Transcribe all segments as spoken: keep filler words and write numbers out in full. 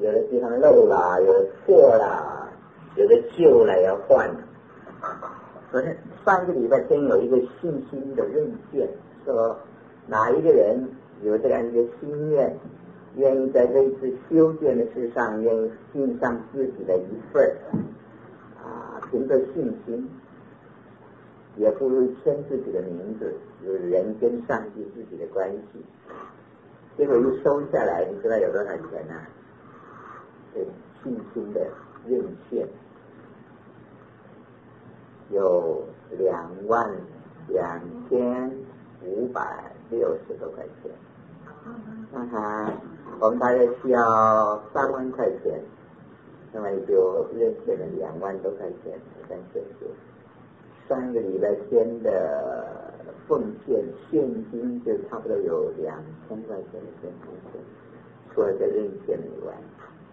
有的地方漏了，有的错了，有的旧了要换。所以上一个礼拜天有一个信心的认见，说哪一个人有这样一个心愿，愿意在这一次修建的事上愿意尽上自己的一份啊，凭着信心也不如签自己的名字，有人跟上帝自己的关系。结果一收下来，你知道有多少钱呢、啊？对，信心的认献有两万两千五百六十多块钱。那哈，我们大概需要三万块钱，那么就认献了两万多块钱，感谢主。上个礼拜天的奉献现金就差不多有两千块钱的现金，除了这认献以外，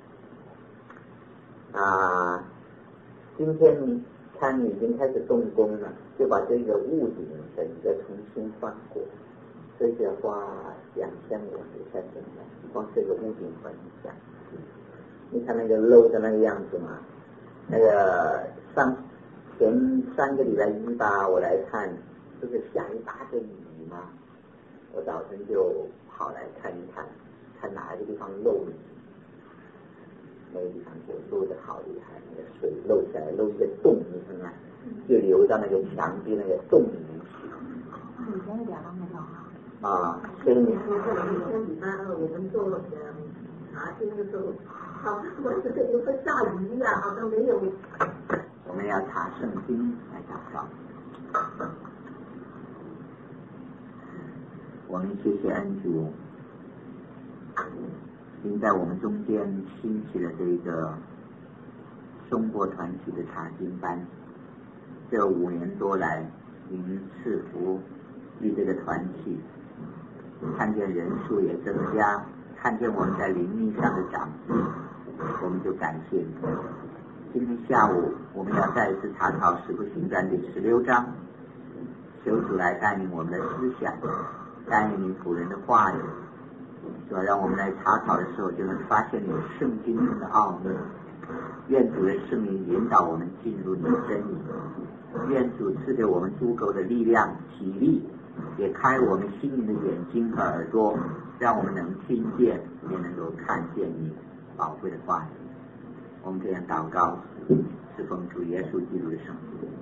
啊，今天看已经开始动工了，就把这个屋顶整个重新翻过，这个花两千五十块钱，光这个屋顶翻一下，你看那个漏的那个样子嘛，那个上。前三个礼拜一吧，我来看，这个下一大阵雨嘛，我早晨就跑来看一看，看哪一个地方漏雨，那个地方就漏得好厉害，那个水漏下来，漏一个洞，你看看，就流到那个墙壁那个洞里面去。以前是两方面啊，所以你说这个前礼拜二我们做呃查经的时候，好像我这个会下雨呀、啊，好像没有。我们要查圣经来祷告。我们谢谢恩主，您在我们中间兴起了这个中国团体的查经班。这五年多来，您赐福于这个团体，看见人数也增加，看见我们在灵命上的长进，我们就感谢你。今天下午我们要再一次查考使徒行传第十六章，求主来带领我们的思想，带领你仆人的话语，说让我们来查考的时候就能发现你圣经中的奥秘。愿主的圣灵引导我们进入你的真理，愿主赐给我们足够的力量体力，也开我们心灵的眼睛和耳朵，让我们能听见也能够看见你宝贵的话语。我们这样祷告，是奉主耶稣基督的圣名。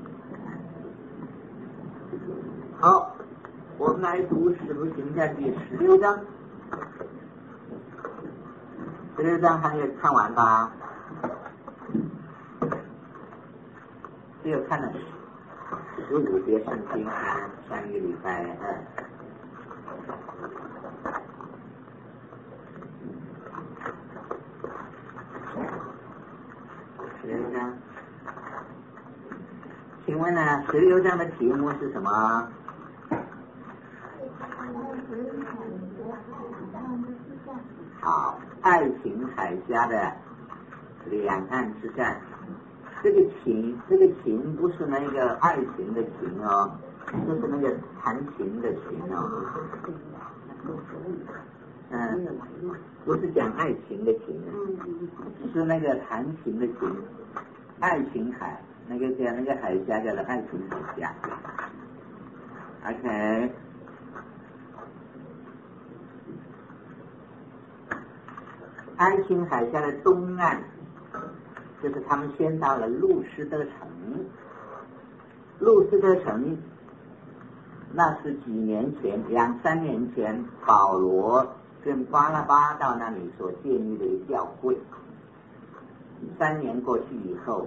好，我们来读使徒行传第十六章。十六章还没有看完吧？只有看了十五节圣经，上一个礼拜二。十六章，请问呢？十六章的题目是什么？好，爱琴海峡的两岸之战。这个琴，这个琴不是那个爱情的情哦，就是那个弹琴的琴哦。嗯，不是讲爱情的情，是那个弹琴的琴。爱琴海，那个叫那个海峡叫做爱琴海峡。OK， 爱琴海峡的东岸，就是他们先到了路斯德城。路斯德城，那是几年前，两三年前，保罗跟巴拉巴到那里所建立的一个教会。三年过去以后，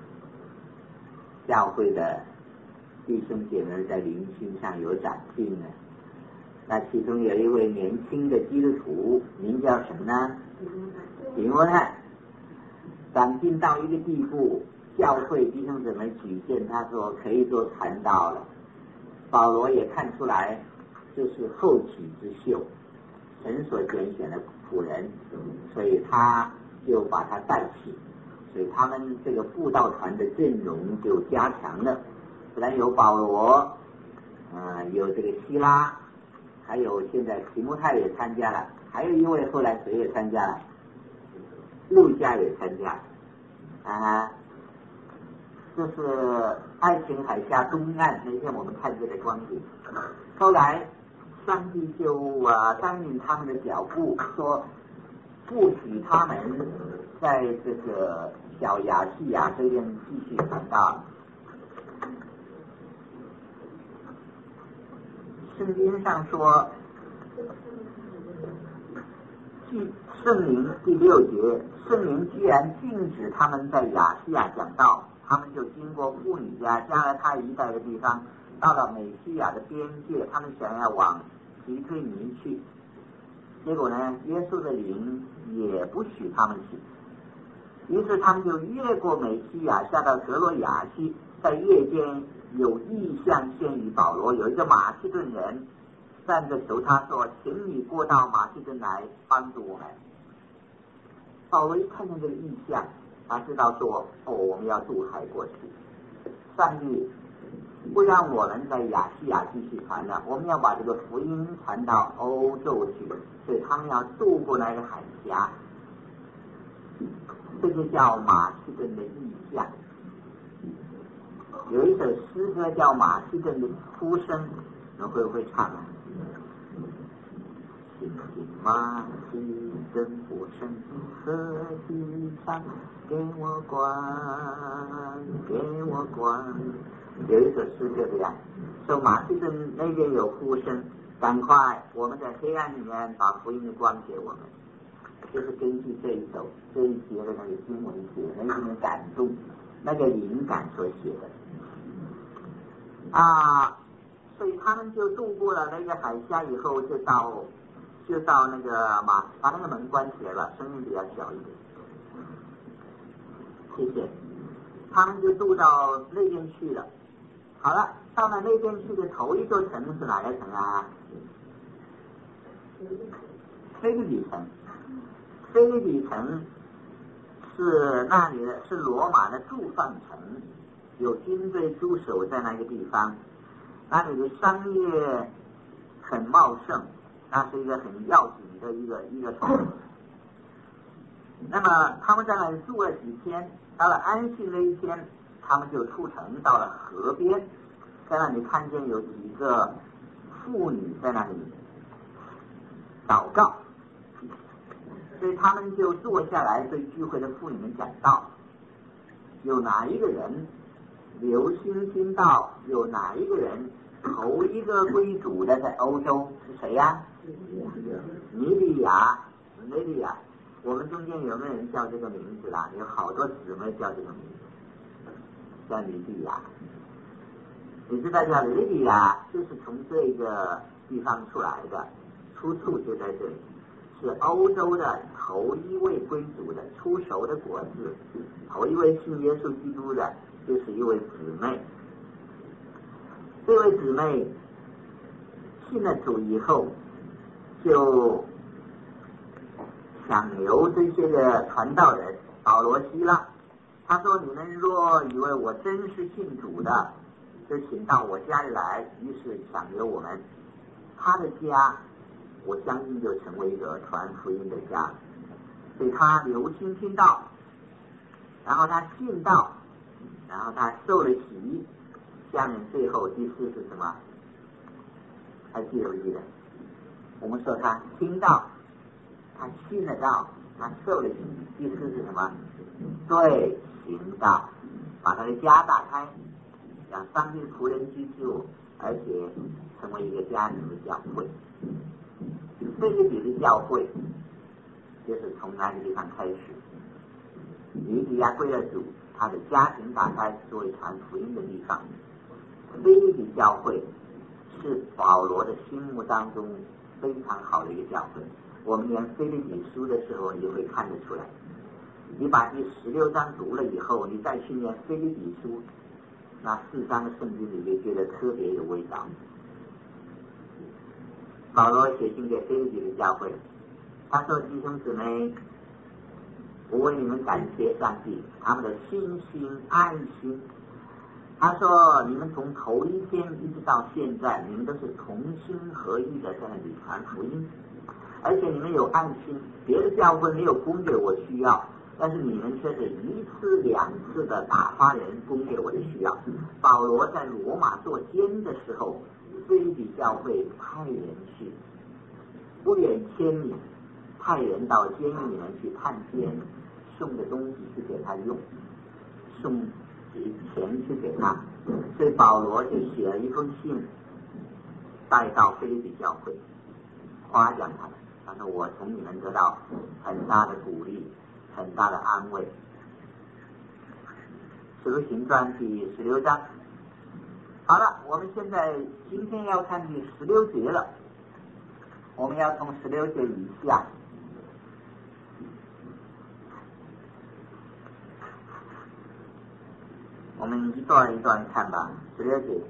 教会的弟兄姐妹在灵性上有长进了。那其中有一位年轻的基督徒，名叫什么呢？提摩太。长进到一个地步，教会弟兄姊妹举荐他说可以做传道了。保罗也看出来这是后起之秀，神所拣选的仆人，所以他就把他带起，所以他们这个布道团的阵容就加强了。不然有保罗，呃，有这个希拉，还有现在提摩太也参加了，还有一位后来谁也参加了？ 路加也参加啊。这是爱琴海峡东岸那天我们看见的光景。后来上帝就啊带领他们的脚步，说不许他们在这个小亚细亚这边继续传道。圣经上说，圣灵第六节，圣灵既然禁止他们在亚细亚讲道，他们就经过妇女家、加拉太一带的地方，到了美西亚的边界，他们想要往提推尼去。结果呢，耶稣的灵也不许他们去，于是他们就越过美西亚，下到格罗亚去。在夜间有异象现于保罗，有一个马其顿人站着求他说：“请你过到马其顿来帮助我们。”保罗一看见这个异象，他知道说：“哦，我们要渡海过去。上帝不让我们在亚细亚继续传了，我们要把这个福音传到欧洲去，所以他们要渡过那个海峡。这就叫马其顿的异象。有一首诗歌叫《马其顿的哭声》，你们会不会唱啊？星星马其顿哭声，河堤上给我光，给我光。有一首诗歌这样说，马其顿那边有呼声，赶快我们在黑暗里面把福音的光给我们。就是根据这一首这一节的那个经文写，那个感动，那个灵感所写的啊，所以他们就渡过了那个海峡以后，就到就到那个马，把那个门关起来了，声音比较小一点。谢谢。他们就渡到那边去了。好了，到了那边去的头一座城是哪个城啊？菲律比城。菲律比城是那里的，是罗马的驻放城，有军队驻守在那个地方，那里的商业很茂盛，那是一个很要紧的一个一个城。那么他们在那里住了几天，到了安息那一天，他们就出城到了河边，在那里看见有几个妇女在那里祷告，所以他们就坐下来对聚会的妇女们讲道。有哪一个人留心听到？有哪一个人头一个归主的在欧洲是谁呀、啊？尼利亚，尼利亚。我们中间有没有人叫这个名字啦？有好多姊妹叫这个名字，叫尼利亚。你知道叫尼利亚就是从这个地方出来的，出处就在这里，是欧洲的头一位归主的出熟的果子，头一位信耶稣基督的就是一位姊妹。这位姊妹信了主以后，就想留这些个传道人保罗希拉，他说：“你们若以为我真是信主的，就请到我家里来。”于是想留我们，他的家我相信就成为一个传福音的家。所以他留心听道，然后他信道，然后他受了洗。下面最后第四是什么？还记得不记得？我们说他听道，他信了道，他受了洗。第四是什么？对，行道，把他的家打开，让上帝仆人居住，而且成为一个家庭的教会。菲律比的教会就是从那个地方开始。尼利亚归了主，他的家庭打开作为传福音的地方。菲律比教会是保罗的心目当中非常好的一个教会。我们念菲律比书的时候，你会看得出来。你把第十六章读了以后，你再去念菲律比书，那四章的圣经里面觉得特别有味道。保罗写信给菲律比的教会，他说：“弟兄姊妹，我为你们感谢上帝，他们的信心、爱心。他说，你们从头一天一直到现在，你们都是同心合意的在那里传福音，而且你们有爱心，别的教会没有供给我需要， 但是你们却是一次两次的打发人供给我的需要。保罗在罗马做监的时候，腓立比教会派人去，不远千里，派人到监狱里面去探监，送的东西去给他用，送钱去给他，所以保罗就写了一封信带到腓立比教会，夸奖他们，他说我从你们得到很大的鼓励，很大的安慰。使徒行传第十六章。好了，我们现在今天要看第十六节了，我们要从十六节以下，我们一段一段看吧。十六节，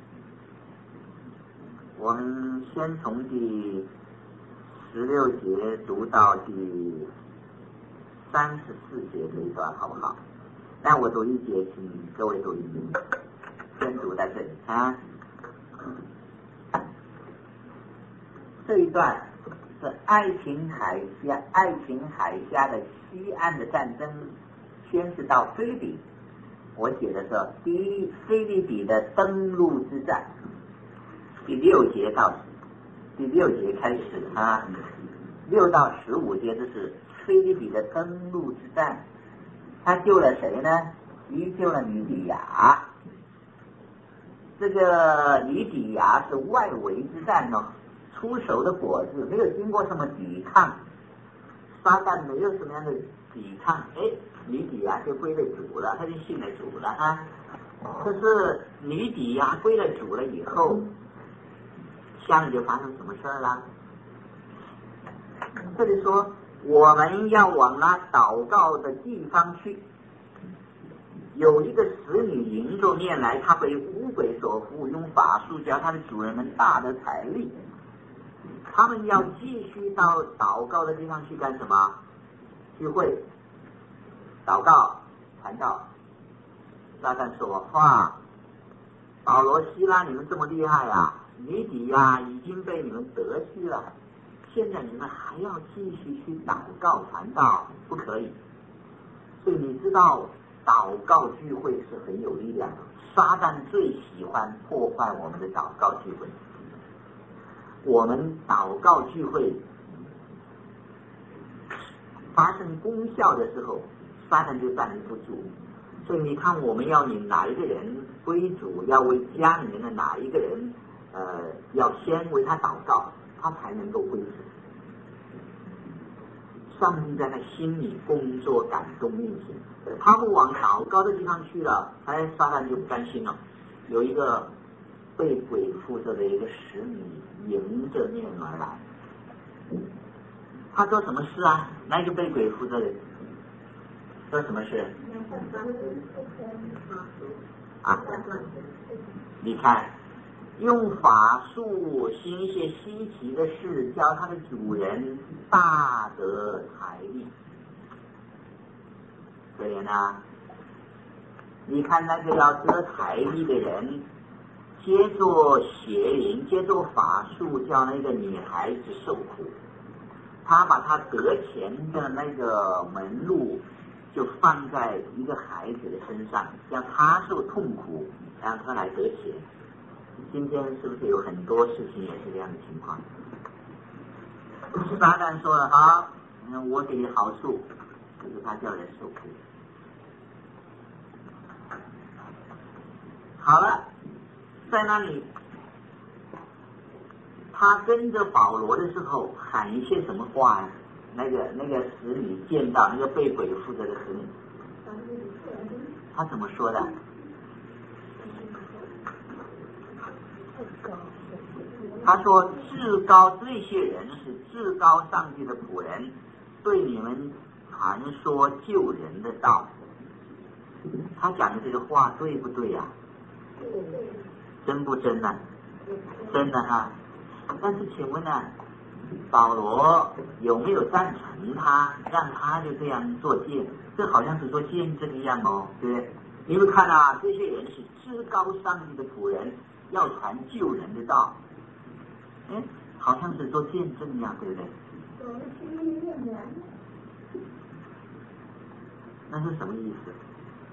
我们先从第十六节读到第三十四节这一段，好不好？那我读一节，请各位读一节，先读在这里啊。这一段是爱琴海峡，爱琴海峡的西岸的战争，先是到菲律宾。我写的是第一菲律宾的登陆之战，第六节到第六节开始啊，六到十五节这是菲律宾的登陆之战。他救了谁呢？鱼救了吕底亚。这个吕底亚是外围之战哦，出手的果子没有经过什么抵抗，撒旦没有什么样的抵抗，哎，吕底亚就归了主了，他就信了主了啊。可是吕底亚归了主了以后，下面就发生什么事儿了？这里说我们要往那祷告的地方去，有一个使女迎着面来，她被污鬼所附，用法术教她的主人们大的财力。他们要继续到祷告的地方去干什么？聚会、祷告、传道。撒旦说：哇，保罗、希拉你们这么厉害啊，吕底亚已经被你们得去了，现在你们还要继续去祷告传道，不可以。所以你知道祷告聚会是很有力量的，撒旦最喜欢破坏我们的祷告聚会。我们祷告聚会发生功效的时候，撒旦就站立不住。所以你看，我们要你哪一个人归主，要为家里面的哪一个人呃，要先为他祷告，他才能够归主。上帝在他心里工作感动运行，他们往祷告的地方去了，哎，撒旦就不甘心了。有一个被鬼附着的一个使女迎着面而来，他做什么事啊？那个被鬼附着的做什么事啊？你看，用法术行一些稀奇的事，教他的主人大得财力。可怜啊！你看那个要得财力的人，接着邪灵，接着法术，叫那个女孩子受苦。他把他得钱的那个门路就放在一个孩子的身上，让他受痛苦，让他来得钱。今天是不是有很多事情也是这样的情况？撒旦说了好，我给你好处，可是他叫人受苦。好了，在那里他跟着保罗的时候喊一些什么话呀？那个那个使女见到那个被鬼附着的使女，他怎么说的？他说至高，这些人是至高上帝的仆人，对你们传说救人的道。他讲的这个话对不对呀、啊？真不真呢、啊？真的哈、啊。但是请问呢、啊，保罗有没有赞成他让他就这样做见？这好像是做见证一样哦，对不对？你们看啊，这些人是至高上帝的仆人，要传救人的道，哎，好像是做见证一样，对不对？ 那是什么意思？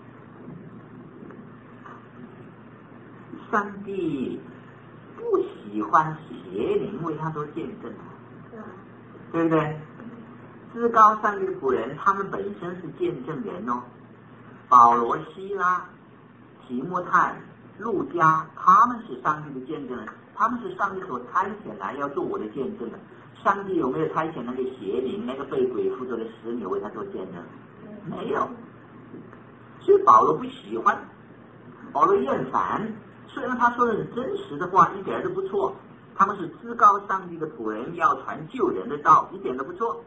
上帝不喜欢邪灵为他做见证，对不对？至高上帝的仆人，他们本身是见证人哦。保罗、希拉、提摩太、路加，他们是上帝的见证人，他们是上帝所差遣来要做我的见证的。上帝有没有差遣那个邪灵、那个被鬼附着的使女为他做见证？没有。所以保罗不喜欢，保罗厌烦。虽然他说的是真实的话，一点都不错，他们是至高上帝的仆人，要传救人的道，一点都不错。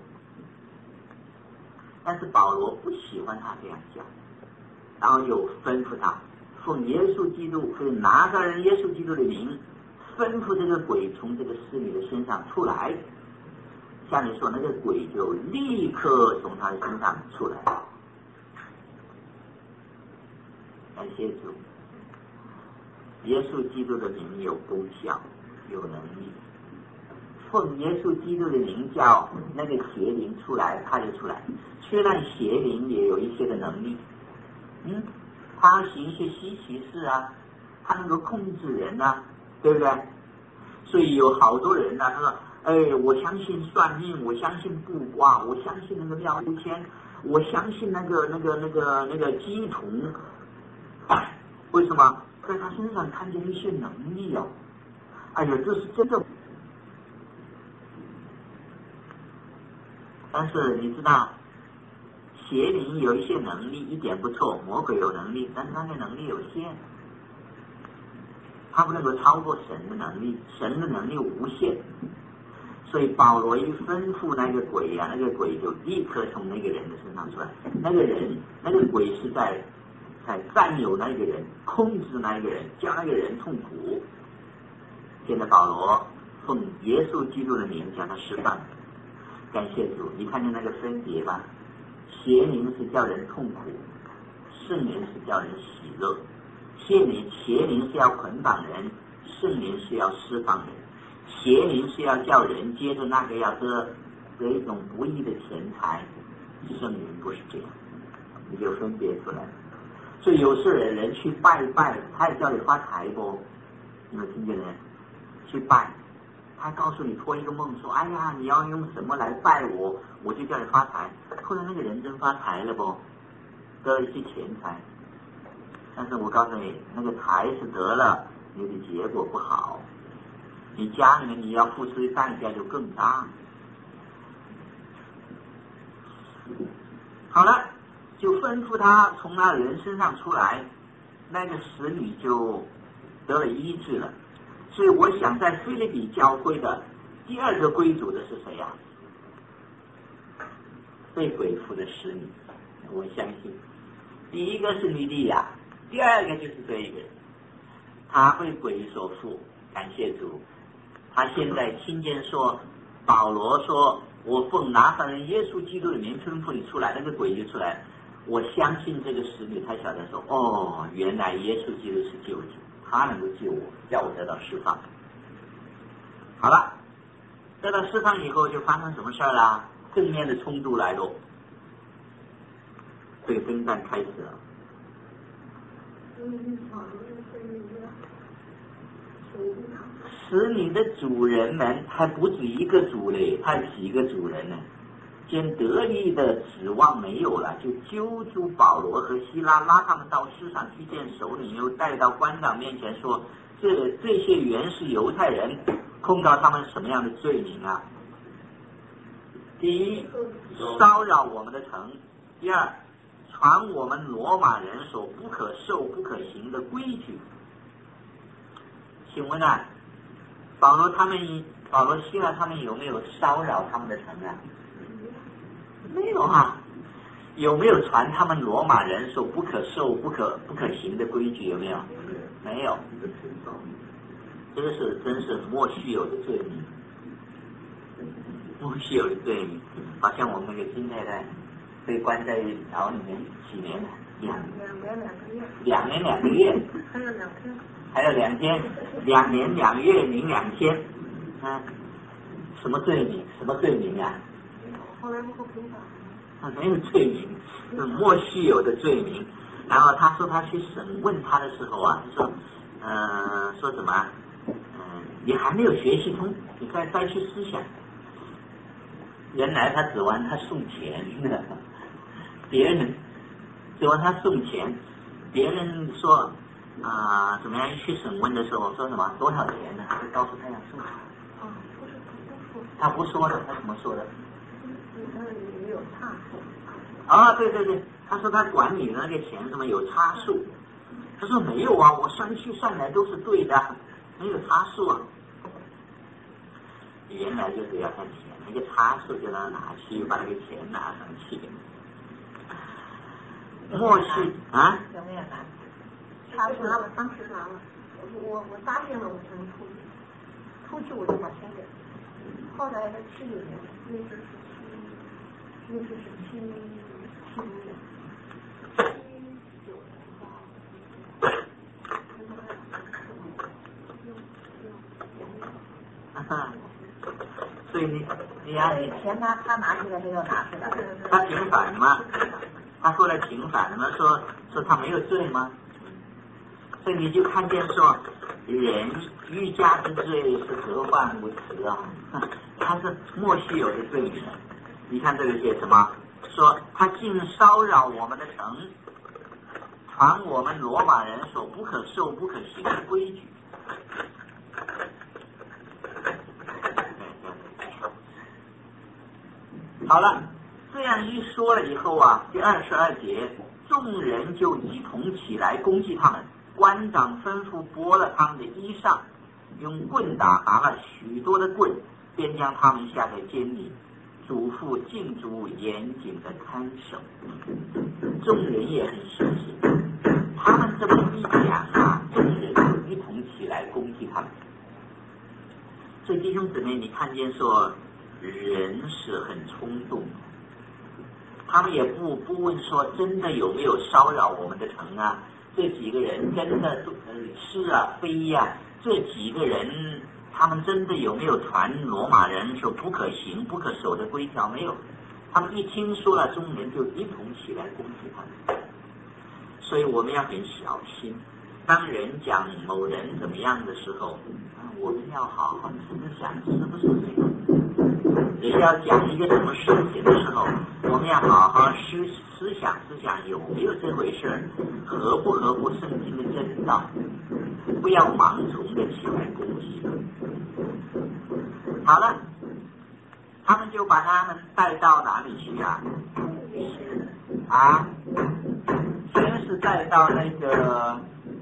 但是保罗不喜欢他这样讲，然后就吩咐他奉耶稣基督，奉拿撒勒人耶稣基督的名，吩咐这个鬼从这个使女的身上出来。下面说那个鬼就立刻从他的身上出来。感谢主，耶稣基督的名有功效，有能力。奉耶稣基督的名叫那个邪灵出来，他就出来。虽然邪灵也有一些的能力，嗯，他行一些稀奇事啊，他能够控制人啊，对不对？所以有好多人呢、啊，他说：“哎，我相信算命，我相信卜卦，我相信那个庙抽签，我相信那个那个那个那个鸡童。”为什么？在他身上看见一些能力哦。哎呀，这是真的。但是你知道，邪灵有一些能力一点不错，魔鬼有能力，但是他的能力有限，他不能够超过神的能力，神的能力无限。所以保罗一吩咐那个鬼啊，那个鬼就立刻从那个人的身上出来。那个人，那个鬼是在在占有那个人，控制那个人，叫那个人痛苦。现在保罗奉耶稣基督的名将他释放。感谢主，你看见那个分别吧？邪灵是叫人痛苦，圣灵是叫人喜乐。邪灵邪灵是要捆绑人，圣灵是要释放人。邪灵是要叫人接着那个要得得一种不义的钱财，圣灵不是这样，你就分别出来。所以有时人人去拜拜，他也叫你发财不？你们听见没？去拜，他告诉你托一个梦说：“哎呀，你要用什么来拜我，我就叫你发财。”后来那个人真发财了不？得了一些钱财。但是我告诉你，那个财是得了，你的结果不好，你家里面你要付出的代价就更大。好了，就吩咐他从那人身上出来，那个使女就得了医治了。所以我想在腓立比教会的第二个归主的是谁呀、啊？被鬼附的使女，我相信第一个是吕利亚，第二个就是这一个人，他被鬼所附。感谢主，他现在听见说保罗说：“我奉拿撒勒人耶稣基督的名吩咐你出来”，那个鬼就出来。我相信这个使女，他晓得说：“哦，原来耶稣基督是救主，他能够救我，叫我得到释放。”好了，得到释放以后，就发生什么事儿啦？正面的冲突来了，这个征战开始了。使你的主人们还不止一个主嘞，还有几个主人呢？见得力的指望没有了，就揪住保罗和希拉，拉他们到市上去见首领，又带到官长面前说：“这这些原是犹太人，控告他们什么样的罪名啊？第一，骚扰我们的城；第二，传我们罗马人所不可受不可行的规矩。”请问啊，保罗他们保罗希拉他们有没有骚扰他们的城啊？没有啊。有没有传他们罗马人所不可受不可不可行的规矩？有没有？没有。这个是真是莫须有的罪名，莫须有的罪名。好像我们那个金太太被关在牢里面几年了？两两年两个月。两年两个月。还有两天。还有两天，两年两月零两天。啊，什么罪名？什么罪名啊？后来不平反。 他没有罪名，是莫须有的罪名。然后他说他去审问他的时候啊，他说，呃，说什么？嗯、呃，你还没有学习通，你再再去思想。原来他指望他送钱的，别人指望他送钱，别人说啊、呃、怎么样？一去审问的时候说什么多少钱呢？就告诉他要送钱。 啊，不是他不说。 他不说的，他怎么说的？ 那里有差数。 啊，对对对，他说他管你那个钱什么有差数，他说没有啊，我算去算来都是对的，没有差数啊。原来就是要看钱，那个差数就让他拿去，把那个钱拿上去。默许啊？ 有没有拿？差数拿了，当时拿了，我我答应了，我才能出去，出去我就把钱给。后来七九年，那时是七，那时是七七五年，七九啊，所以你你呀，你钱他他拿出来，他要拿出来。 他平反吗？他后来平反了，说说他没有罪吗？所以你就看见说，人欲加之罪是何患无辞啊！他是莫须有的罪名。你看这个写什么？说他竟骚扰我们的城，传我们罗马人所不可受不可行的规矩。好了，这样一说了以后啊，第二十二节，众人就一同起来攻击他们。官长吩咐剥了他们的衣裳，用棍打，打了许多的棍，便将他们下在监里，嘱咐禁足严谨的看守。众人也很欣喜，他们这么一讲啊，众人就一同起来攻击他们。所以弟兄姊妹，你看见说人是很冲动，他们也不不问说真的有没有骚扰我们的城啊，这几个人真的呃是啊非呀、啊，这几个人他们真的有没有传罗马人说不可行不可守的规条？没有，他们一听说了，众人就一同起来攻击他们。所以我们要很小心，当人讲某人怎么样的时候，我们要好好思想是不是这样。人要讲一个什么事情的时候，我们要好好思思想思想有没有这回事，合不合乎圣经的真道，不要盲从的起来攻击。好了，他们就把他们带到哪里去啊？啊，先是带到那个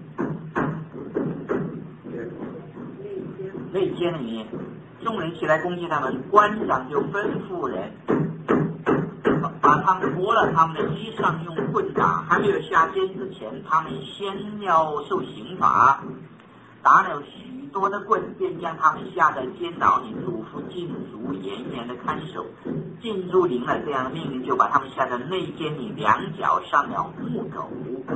内监里面。众人起来攻击他们，官长就吩咐人把他们剥了他们的衣裳，用棍打。还没有下监之前，他们先要受刑罚，打了许多的棍，便将他们下在监牢里，嘱咐禁足严严的看守。禁足领了这样的命令，就把他们下在内监里，两脚上了木狗。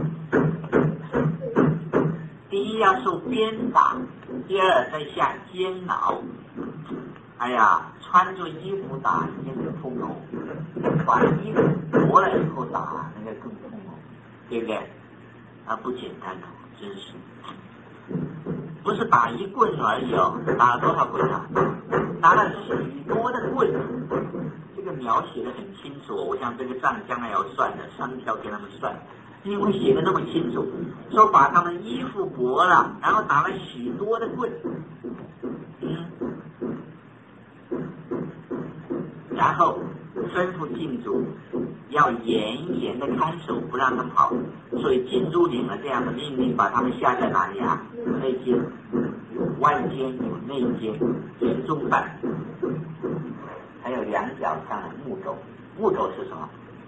第一要受鞭打，第二再下监牢。哎呀，穿着衣服打那个痛哦，把衣服脱了以后打那个更痛哦，对不对？啊，不简单哦，真是，不是打一棍而已哦，打了多少棍啊？打了许多的棍，这个描写的很清楚。我想这个账将来要算的，商条给他们算，因为写的那么清楚，说把他们衣服剥了，然后打了许多的棍，嗯。然后吩咐禁足要严严的看守，不让他们跑。所以禁足领了这样的命令，把他们下在哪里啊？内监，外监有内监，严重犯。还有两脚上的木狗，木狗是什么？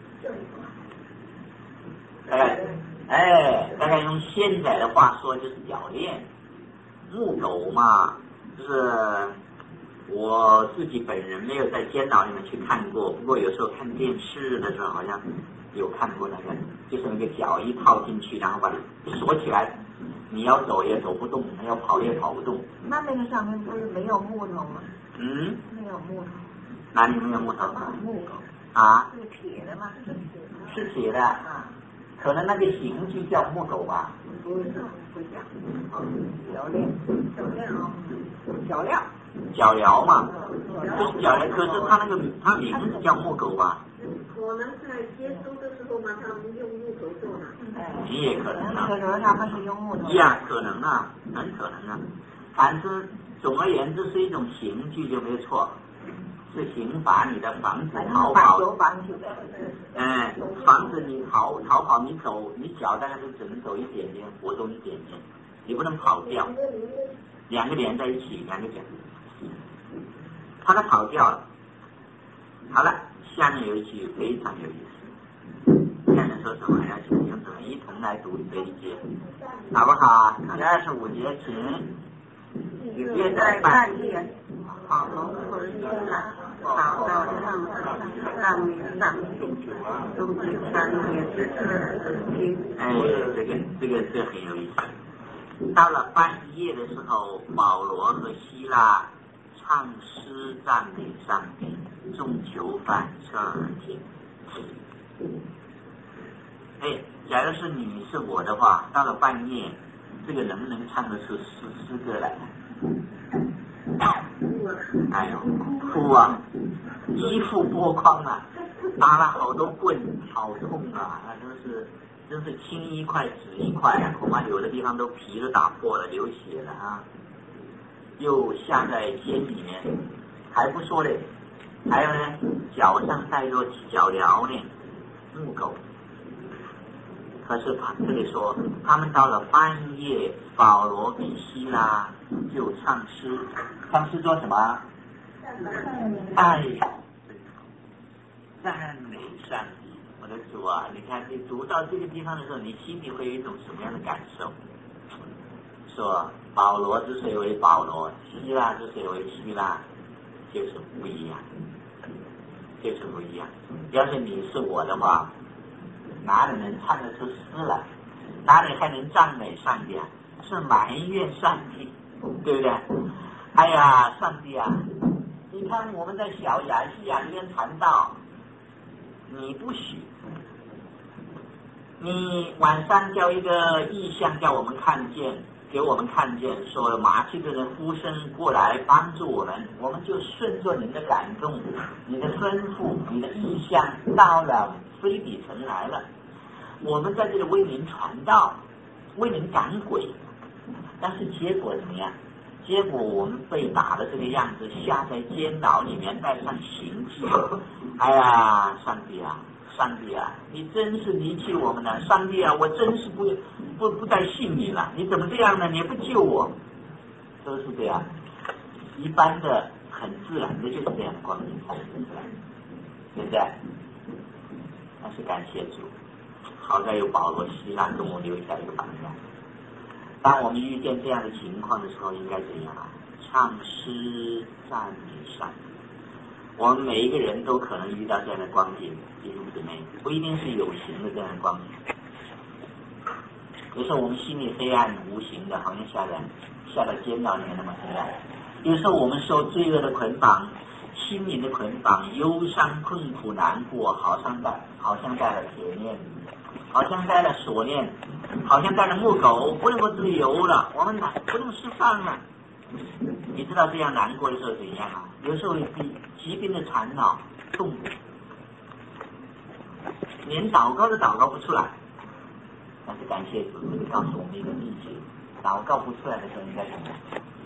大概，哎，大概用现在的话说就是脚链。木狗嘛，就是我自己本人没有在监牢里面去看过，不过有时候看电视的时候好像有看过那个，就是那个脚一套进去，然后把它锁起来，你要走也走不动，要跑也跑不动。 那那个上面不是没有木头吗？ 嗯， 没有木头。 哪里没有木头？ 木狗。 啊？ 是铁的吗？ 是铁的啊，可能那个形就叫木狗吧。 不是，不讲。脚镣，脚镣啊，脚镣。 脚镣嘛，就是脚镣，可是他那个他名字叫木狗吧？ 可能在接收的时候嘛，他们用木头做的。 你也可能啊。 那个时候他们是用木头。 呀，可能啊，很可能啊。反正总而言之是一种刑具就没错，是刑罚你的，防止逃跑。 有防止的。 哎，防止你逃逃跑，你走你脚大概是只能走一点点，活动一点点，你不能跑掉。两个连在一起，两个脚。他都跑掉了。好了，下面有一句非常有意思。下面说什么？要请听众一同来读这一节，好不好？第二十五节，请。 约在半夜，好龙回来，跑到上上面上去，中间三也是这哎，这个这个这很有意思。到了半夜的时候，保罗和希拉唱诗赞美上帝，众囚犯侧耳听。哎，假如是你是我的话，到了半夜，这个能不能唱得出诗诗歌来？哎呦，哭啊，衣服剥光了，打了好多棍，好痛啊！那真是真是青一块紫一块啊，恐怕有的地方都皮都打破了，流血了啊！又下在监里面，还不说嘞，还有呢，脚上带着脚镣呢，木狗。可是他这里说，他们到了半夜，保罗比希拉就唱诗，唱诗做什么？哎呀，赞美上帝！我的主啊，你看你读到这个地方的时候，你心里会有一种什么样的感受？说保罗之所以为保罗，希腊之所以为希腊，就是不一样，就是不一样。要是你是我的话，哪里能唱得出诗来？哪里还能赞美上帝啊？是埋怨上帝，对不对？哎呀，上帝啊！你看我们在小亚细亚里面传道，你不许，你晚上叫一个异象叫我们看见，给我们看见，说马其顿人呼声过来帮助我们，我们就顺着你的感动，你的吩咐，你的异象到了非比城来了。我们在这里为您传道，为您赶鬼，但是结果怎么样？结果我们被打的这个样子，下在监牢里面，带上刑具。哎呀，上帝啊，上帝啊，你真是离弃我们了！上帝啊，我真是不不不再信你了！你怎么这样呢？你不救我，都是这样。一般的很自然的就是这样光景才出来，对不对？但是感谢主，好在有保罗、希拉给我们留下一个榜样。当我们遇见这样的情况的时候，应该怎样啊？唱诗赞美上帝。我们每一个人都可能遇到这样的光景，弟兄姊妹，不一定是有形的这样的光景。有时候我们心里黑暗无形的，好像下来下到监牢里面那么黑暗。有时候我们受罪恶的捆绑，心灵的捆绑，忧伤、困苦、难过，好像带好像带了铁链，好像带了锁链，好像带了木狗，不能够自由了，我们难不能释放了。你知道这样难过的时候怎样啊？有时候比疾病的缠绕痛苦，连祷告都祷告不出来。但是感谢主，这个告诉我们一个秘诀：祷告不出来的时候应该怎么样？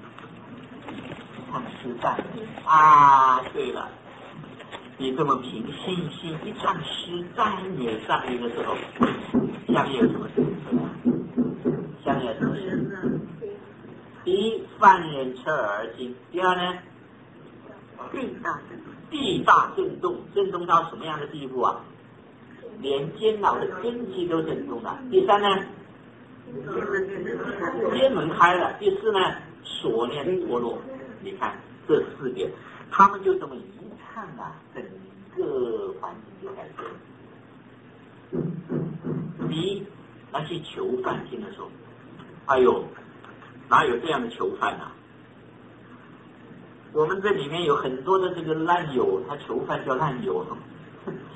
唱诗赞美啊！对了，你这么凭信心一唱诗赞美上帝的时候，下面有什么事情？下面有什么事？第一，犯人侧耳听；第二呢，地大地大震动，震动到什么样的地步啊？连监牢的根基都震动了。第三呢，监门开了。第四呢，锁链脱落。你看这四点，他们就这么一唱啊，整个环境就改变了。第一，那些囚犯听的时候，哎呦，哪有这样的囚犯啊？我们这里面有很多的这个烂友，他囚犯叫烂友，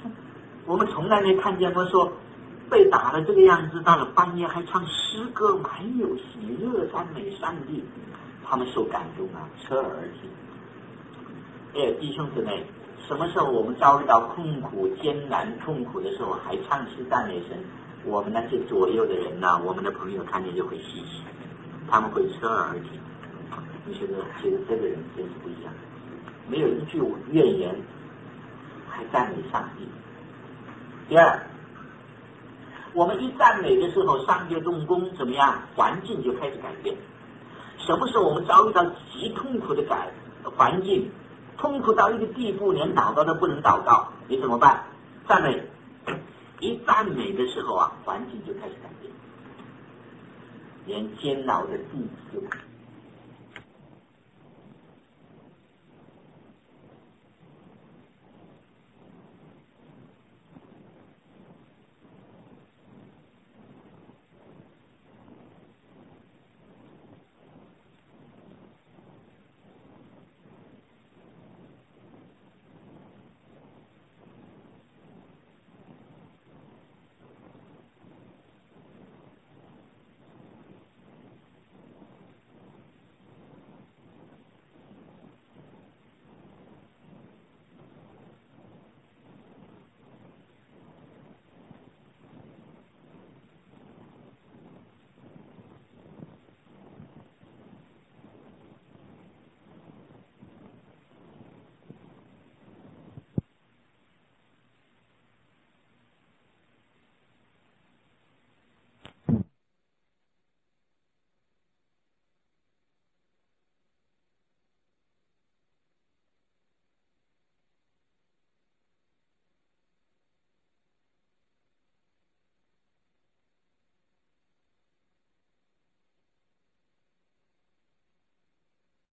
我们从来没看见过说被打的这个样子，到了半夜还唱诗歌，满有喜乐，赞美上帝。他们受感动啊，侧耳而听。哎，弟兄姊妹，什么时候我们遭遇到困苦、艰难、痛苦的时候，还唱诗赞美神？我们那些左右的人呢、啊，我们的朋友看见就会稀奇，他们会侧耳而听。你觉得，觉得这个人真是不一样，没有一句怨言，还赞美上帝。第二，我们一赞美的时候，上帝动工怎么样？环境就开始改变。什么时候我们遭遇到极痛苦的改环境，痛苦到一个地步，连祷告都不能祷告，你怎么办？赞美。一赞美的时候啊，环境就开始改变，连煎熬的地就